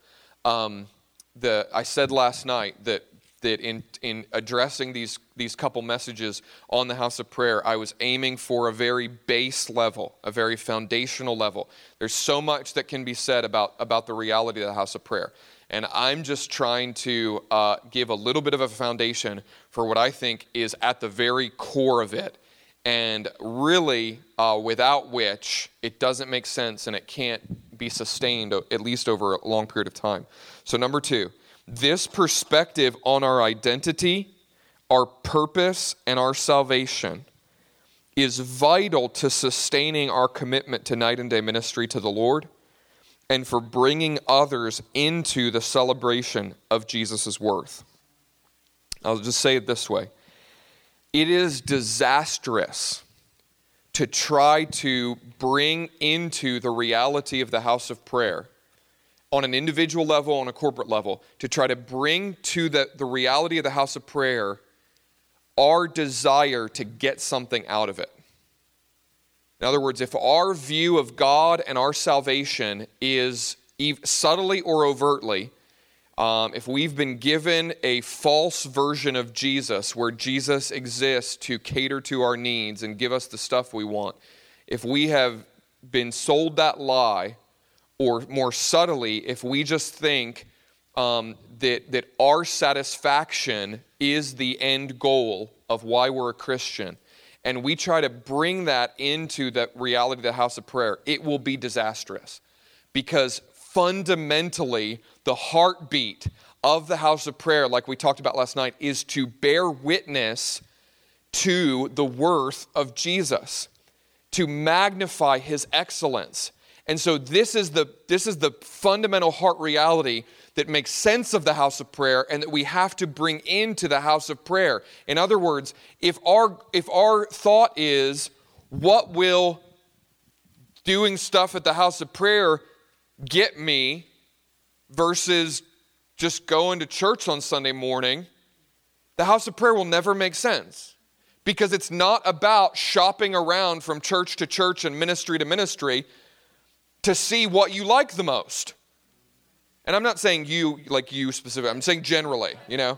S1: I said last night that in addressing these couple messages on the house of prayer, I was aiming for a very base level, a very foundational level. There's so much that can be said about the reality of the house of prayer. And I'm just trying to give a little bit of a foundation for what I think is at the very core of it. And really, without which it doesn't make sense and it can't be sustained, at least over a long period of time. So number 2, this perspective on our identity, our purpose, and our salvation is vital to sustaining our commitment to night and day ministry to the Lord and for bringing others into the celebration of Jesus' worth. I'll just say it this way. It is disastrous to try to bring into the reality of the house of prayer on an individual level, on a corporate level, to try to bring to the reality of the house of prayer our desire to get something out of it. In other words, if our view of God and our salvation is subtly or overtly, if we've been given a false version of Jesus where Jesus exists to cater to our needs and give us the stuff we want, if we have been sold that lie, or more subtly, if we just think that our satisfaction is the end goal of why we're a Christian, and we try to bring that into the reality of the house of prayer, it will be disastrous. Because fundamentally, the heartbeat of the house of prayer, like we talked about last night, is to bear witness to the worth of Jesus, to magnify his excellence. And so this is the fundamental heart reality that makes sense of the house of prayer and that we have to bring into the house of prayer. In other words, if our thought is, what will doing stuff at the house of prayer get me versus just going to church on Sunday morning, the house of prayer will never make sense. Because it's not about shopping around from church to church and ministry to ministry to see what you like the most. And I'm not saying you specifically. I'm saying generally,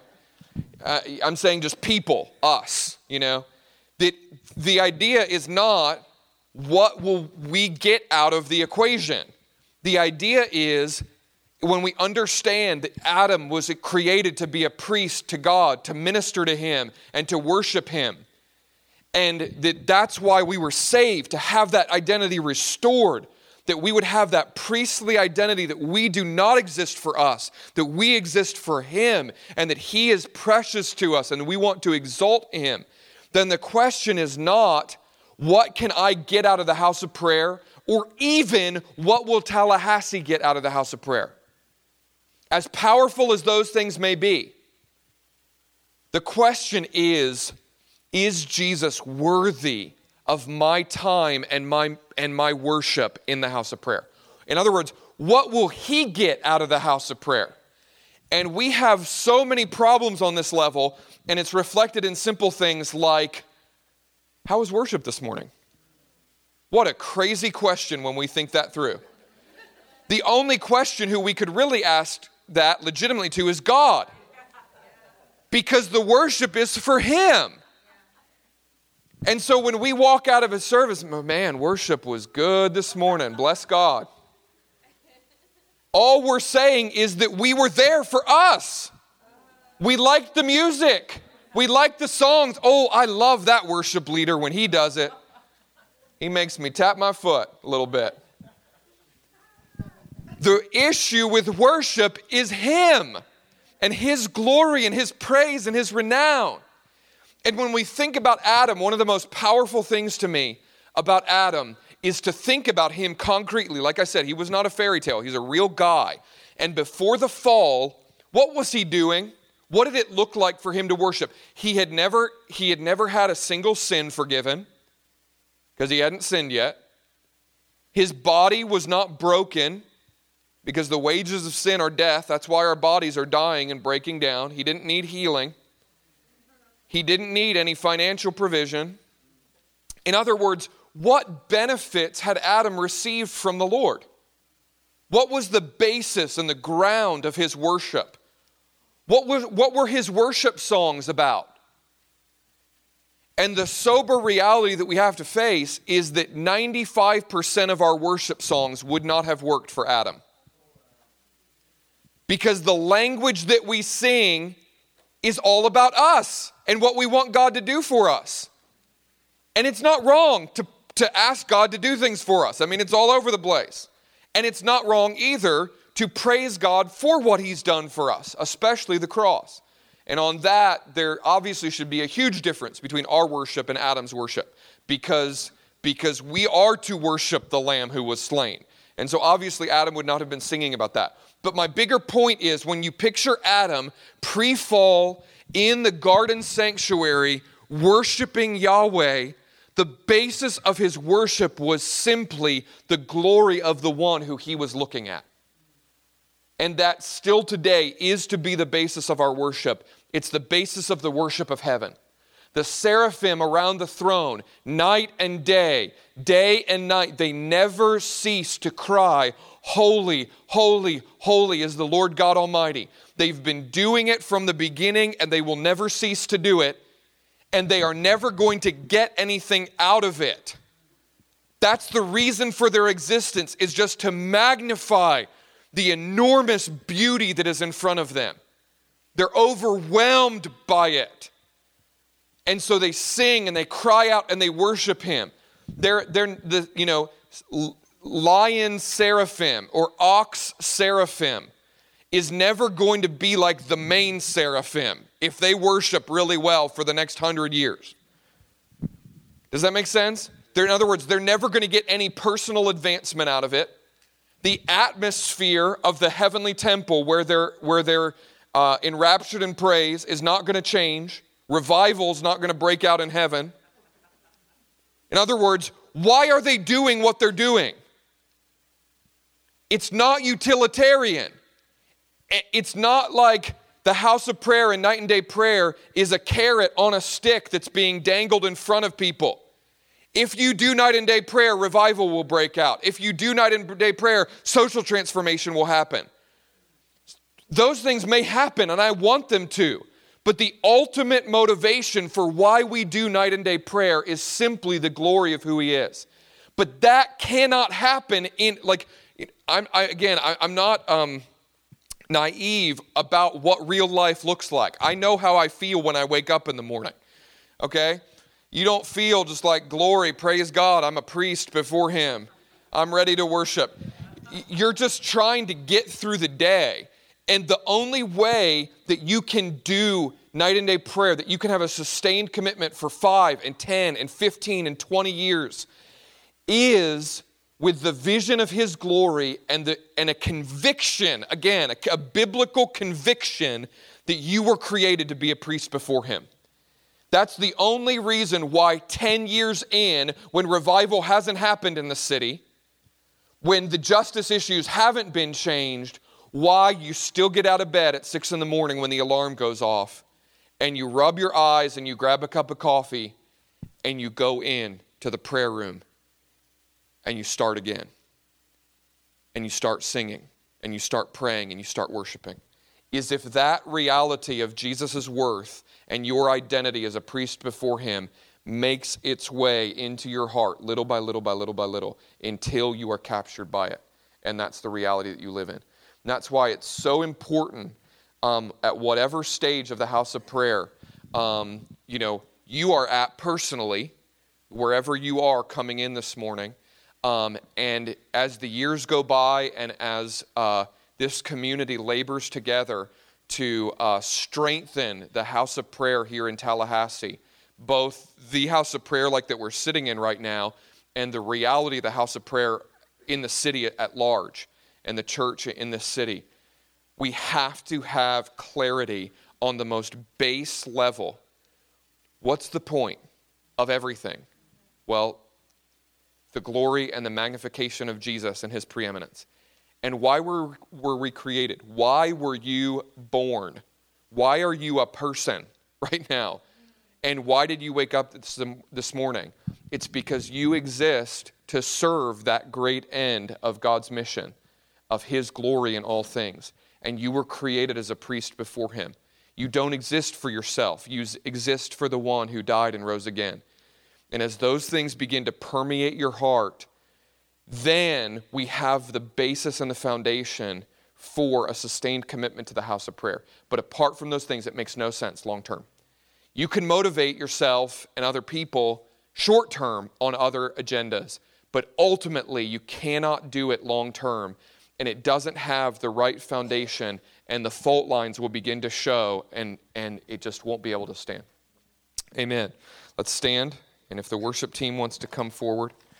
S1: I'm saying just people, us, That the idea is not what will we get out of the equation. The idea is when we understand that Adam was created to be a priest to God, to minister to him and to worship him. And that's why we were saved, to have that identity restored. That we would have that priestly identity, that we do not exist for us, that we exist for him, and that he is precious to us, and we want to exalt him. Then the question is not, what can I get out of the house of prayer? Or even, what will Tallahassee get out of the house of prayer? As powerful as those things may be, the question is Jesus worthy of my time and my worship in the house of prayer? In other words, what will he get out of the house of prayer? And we have so many problems on this level, and it's reflected in simple things like, how was worship this morning? What a crazy question when we think that through. The only question who we could really ask that legitimately to is God. Because the worship is for him. And so when we walk out of a service, man, worship was good this morning. Bless God. All we're saying is that we were there for us. We liked the music. We liked the songs. Oh, I love that worship leader when he does it. He makes me tap my foot a little bit. The issue with worship is him and his glory and his praise and his renown. And when we think about Adam, one of the most powerful things to me about Adam is to think about him concretely. Like I said, he was not a fairy tale. He's a real guy. And before the fall, what was he doing? What did it look like for him to worship? He had never had a single sin forgiven because he hadn't sinned yet. His body was not broken because the wages of sin are death. That's why our bodies are dying and breaking down. He didn't need healing. He didn't need any financial provision. In other words, what benefits had Adam received from the Lord? What was the basis and the ground of his worship? What were his worship songs about? And the sober reality that we have to face is that 95% of our worship songs would not have worked for Adam. Because the language that we sing is all about us and what we want God to do for us. And it's not wrong to ask God to do things for us. I mean, it's all over the place. And it's not wrong either to praise God for what he's done for us, especially the cross. And on that, there obviously should be a huge difference between our worship and Adam's worship, because we are to worship the Lamb who was slain. And so obviously Adam would not have been singing about that. But my bigger point is, when you picture Adam pre-fall in the garden sanctuary worshiping Yahweh, the basis of his worship was simply the glory of the one who he was looking at. And that still today is to be the basis of our worship. It's the basis of the worship of heaven. The seraphim around the throne, night and day and night, they never cease to cry, "Holy, holy, holy is the Lord God Almighty." They've been doing it from the beginning, and they will never cease to do it, and they are never going to get anything out of it. That's the reason for their existence, is just to magnify the enormous beauty that is in front of them. They're overwhelmed by it. And so they sing and they cry out and they worship him. They're the, lion seraphim or ox seraphim is never going to be like the main seraphim if they worship really well for the next 100 years. Does that make sense? In other words, they're never going to get any personal advancement out of it. The atmosphere of the heavenly temple where they're enraptured in praise is not going to change. Revival's not going to break out in heaven. In other words, why are they doing what they're doing? It's not utilitarian. It's not like the house of prayer and night and day prayer is a carrot on a stick that's being dangled in front of people. If you do night and day prayer, revival will break out. If you do night and day prayer, social transformation will happen. Those things may happen, and I want them to. But the ultimate motivation for why we do night and day prayer is simply the glory of who he is. But that cannot happen I'm not naive about what real life looks like. I know how I feel when I wake up in the morning, okay? You don't feel just like, glory, praise God, I'm a priest before him. I'm ready to worship. You're just trying to get through the day. And the only way that you can do night and day prayer, that you can have a sustained commitment for 5 and 10 and 15 and 20 years, is with the vision of his glory and a conviction, again, a biblical conviction that you were created to be a priest before him. That's the only reason why 10 years in, when revival hasn't happened in the city, when the justice issues haven't been changed, why you still get out of bed at 6 a.m. when the alarm goes off, and you rub your eyes and you grab a cup of coffee and you go in to the prayer room and you start again. And you start singing and you start praying and you start worshiping. Is if that reality of Jesus' worth and your identity as a priest before him makes its way into your heart little by little by little by little until you are captured by it. And that's the reality that you live in. And that's why it's so important at whatever stage of the house of prayer you are at personally, wherever you are coming in this morning. And as the years go by and as this community labors together to strengthen the house of prayer here in Tallahassee, both the house of prayer like that we're sitting in right now and the reality of the house of prayer in the city at large and the church in this city, we have to have clarity on the most base level. What's the point of everything? Well, the glory and the magnification of Jesus and his preeminence. And why were we created? Why were you born? Why are you a person right now? And why did you wake up this morning? It's because you exist to serve that great end of God's mission, of His glory in all things. And you were created as a priest before Him. You don't exist for yourself. You exist for the one who died and rose again. And as those things begin to permeate your heart, then we have the basis and the foundation for a sustained commitment to the house of prayer. But apart from those things, it makes no sense long term. You can motivate yourself and other people short term on other agendas, but ultimately you cannot do it long term, and it doesn't have the right foundation, and the fault lines will begin to show, and it just won't be able to stand. Amen. Let's stand, and if the worship team wants to come forward.